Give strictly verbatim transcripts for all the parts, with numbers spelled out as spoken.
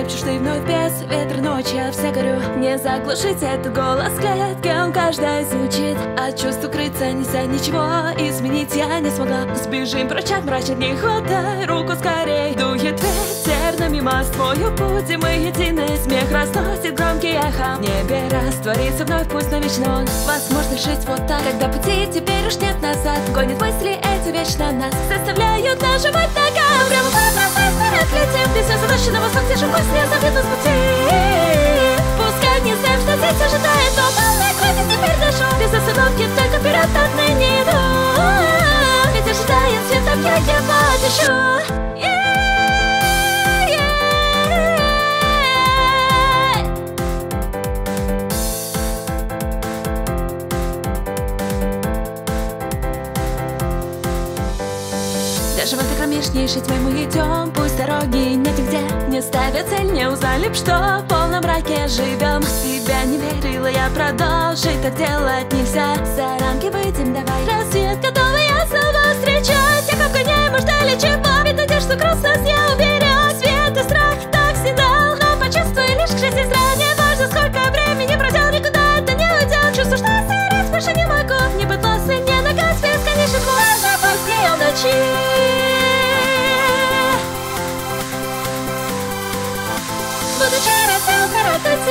шепчешь ты вновь без ветра ночи. Я вся горю, не заглушить этот голос клетки. Он каждая звучит, от чувств укрыться нельзя, ничего изменить я не смогла. Сбежим прочь от мрачных дней, хватай руку скорей. Дует ветер на мимост, твою путь, и мы единый. Смех разносит громкий эхо, в небе растворится вновь, пусть навечно он. Возможно жить вот так, когда пути теперь уж нет назад. Гонят мысли эти вечно нас, заставляют нажимать ногам. Прямо по простой вперед летим, ты все задачи на восток, держим пусть не забьет нас пути. Пускай не знаем, что здесь ожидает, но полной крови теперь дышу. Без остановки только вперед отныне иду. Ведь ожидает свет, там я его дышу. Даже в этой кромешнейшей тьме мы идем, пусть дороги нет нигде. Не ставят цель, не узнали, что в полном мраке живем. В себя не верила я, продолжить так делать нельзя. За рамки выйдем, давай. Рассвет, готовый я снова встречать. Всех обгоняем, мы ждали чего, ведь надежда груз нас не уберет. Свет и страх так снедал, но почувствуй лишь к жизни зря. Не важно, сколько времени пройдет, никуда это не уйдет. Чувствую, что сердце больше не могу. Не быть лосли, не нагать бесконечных муж. После ночи буду через все коротать.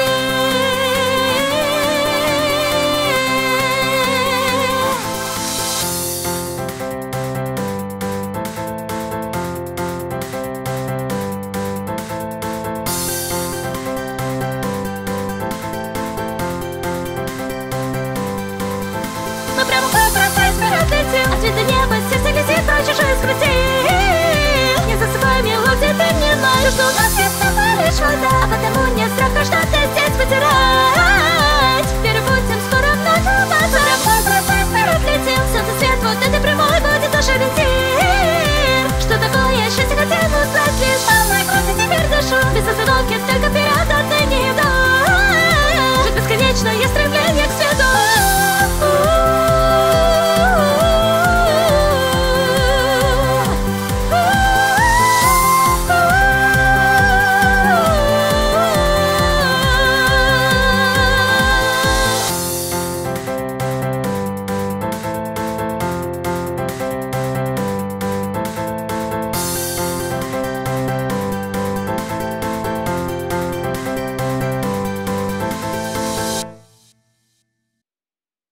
Мы прямо по простой вперед летим, от вида неба сердце летит про чужие скрути. Не засыпай, мелодия, ты не знаешь, что у нас есть с тобой лишь вода, а потому